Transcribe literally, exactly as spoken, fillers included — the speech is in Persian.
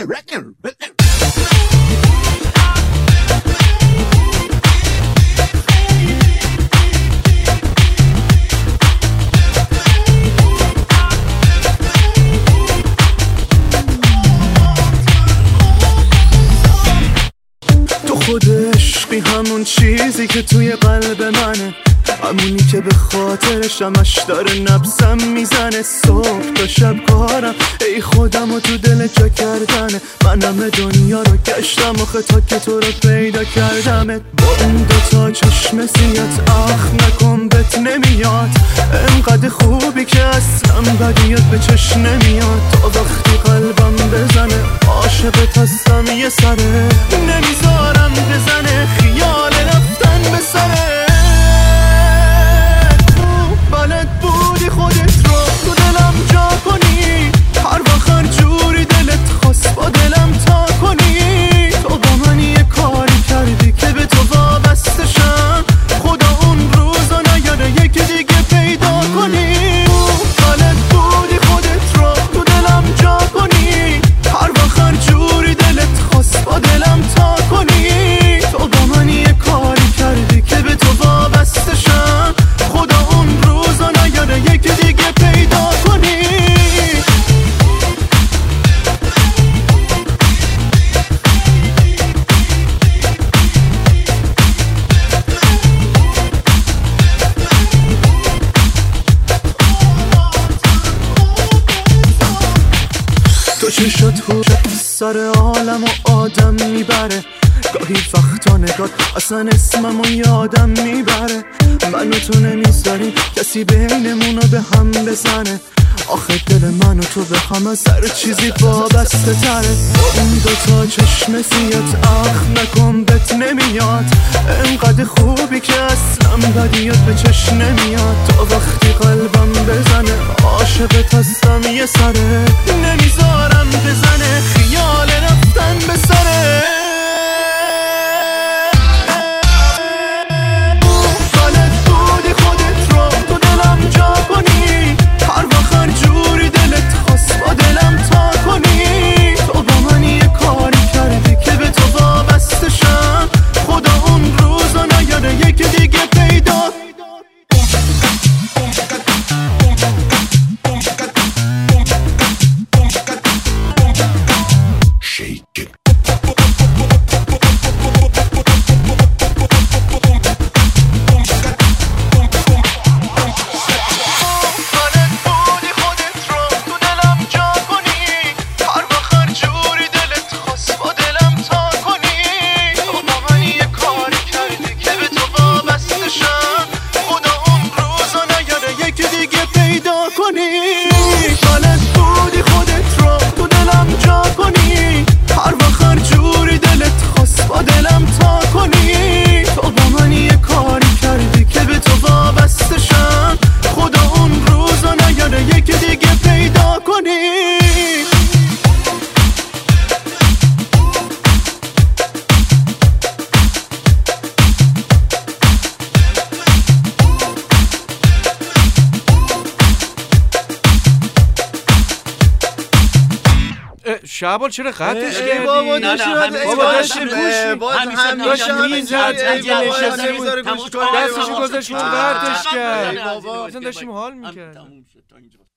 خود عشقی همون چیزی که توی قلب منه، همونی که به خاطرش همش داره نبضم میزنه. صبح تا شب کارم ای خودم و تو دل جا کردنه. من همه دنیا رو گشتم آخه تا که تو رو پیدا کردمت. با اون دوتا چشم سیات اخ نکن بهت نمیاد، انقدر خوبی که اصلا بدیت به چشم نمیاد. تا وقتی قلبم بزنه عاشقت هستم یه سره، نمیذارم بزنه خیال رفتن به سره. بلد بودی خودت رو تو دلم جا کنی، هر وقت هر جوری دلت خواست با دلم تا کنی. تو با من یه کاری کردی که به تو وابستشم، خدا اون روزا نیاره یکی دیگه پیدا کنی. بلد بودی خودت رو تو دلم جا کنی، هر وقت هر جوری دلت خواست با دلم تا کنی. تو با من یه کاری کردی که به تو وابستشم، خدا اون روزا نیاره یکی دیگه پیدا کنی. تو چشات هوش سر عالم و آدم میبره، گاهی وقتا نگات اصلا اسممو یادم میبره. منو تو نمیذاری کسی بینمونو به هم بزنه، آخه دل منو تو به هم از هر چیزی وابسته تره. اون دوتا چشم سیات اخ نکن بهت نمیاد، انقدر خوبی که اصلا بدیات به چشم نمیاد. تا وقتی قلبم بزنه عاشقت هستم یه سره، نمیذارم بزنه خیال رفتن به سره. شعبان چرا قطعش کردی؟ بابا داشتیم بابا داشتیم همیشه دستشو گذاشت رو قطعش کرد. اصلا داشتیم حال میکرد.